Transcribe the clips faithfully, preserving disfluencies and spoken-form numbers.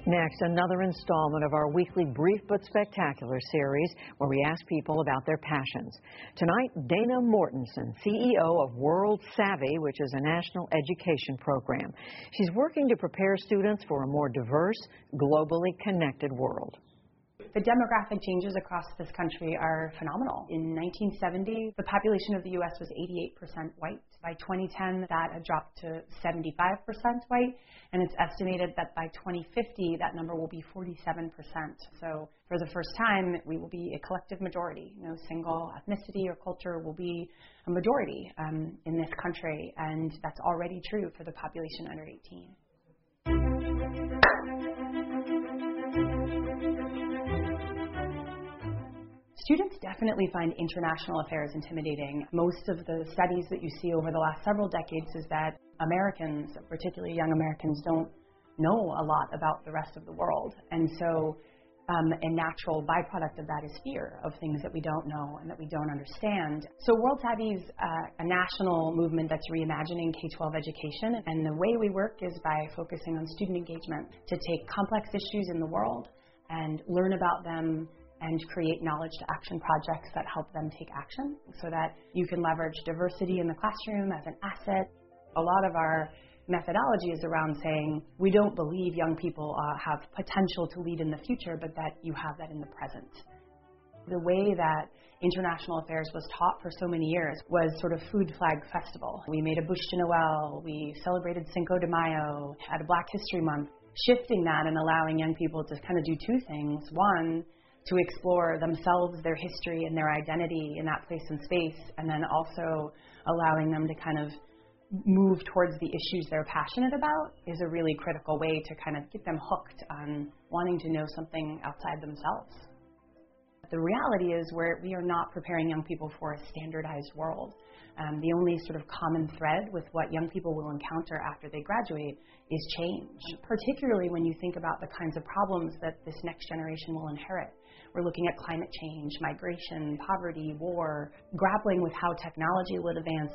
Next, another installment of our weekly Brief but Spectacular series where we ask people about their passions. Tonight, Dana Mortensen, C E O of World Savvy, which is a national education program. She's working to prepare students for a more diverse, globally connected world. The demographic changes across this country are phenomenal. In nineteen seventy, the population of the U S was eighty-eight percent white. By twenty ten, that had dropped to seventy-five percent white, and it's estimated that by twenty fifty, that number will be forty-seven percent. So for the first time, we will be a collective majority. No single ethnicity or culture will be a majority um, in this country, and that's already true for the population under eighteen. Students definitely find international affairs intimidating. Most of the studies that you see over the last several decades is that Americans, particularly young Americans, don't know a lot about the rest of the world. And so um, a natural byproduct of that is fear of things that we don't know and that we don't understand. So World Savvy is uh, a national movement that's reimagining K twelve education. And the way we work is by focusing on student engagement to take complex issues in the world and learn about them and create knowledge to action projects that help them take action so that you can leverage diversity in the classroom as an asset. A lot of our methodology is around saying we don't believe young people uh, have potential to lead in the future, but that you have that in the present. The way that international affairs was taught for so many years was sort of food flag festival. We made a Bûche de Noël, we celebrated Cinco de Mayo, had a Black History Month. Shifting that and allowing young people to kind of do two things. One, to explore themselves, their history, and their identity in that place and space, and then also allowing them to kind of move towards the issues they're passionate about is a really critical way to kind of get them hooked on wanting to know something outside themselves. The reality is where we are not preparing young people for a standardized world. Um, the only sort of common thread with what young people will encounter after they graduate is change, particularly when you think about the kinds of problems that this next generation will inherit. We're looking at climate change, migration, poverty, war, grappling with how technology will advance.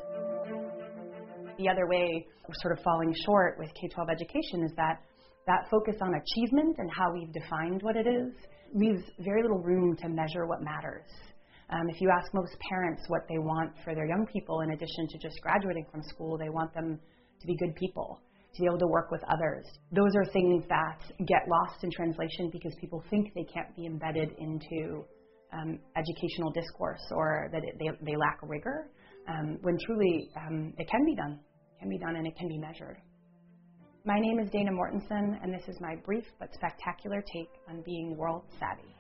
The other way we're sort of falling short with K twelve education is that that focus on achievement and how we've defined what it is leaves very little room to measure what matters. Um, if you ask most parents what they want for their young people, in addition to just graduating from school, they want them to be good people, to be able to work with others. Those are things that get lost in translation because people think they can't be embedded into um, educational discourse or that it, they, they lack rigor, um, when truly um, it can be done. It can be done and it can be measured. My name is Dana Mortensen, and this is my brief but spectacular take on being world savvy.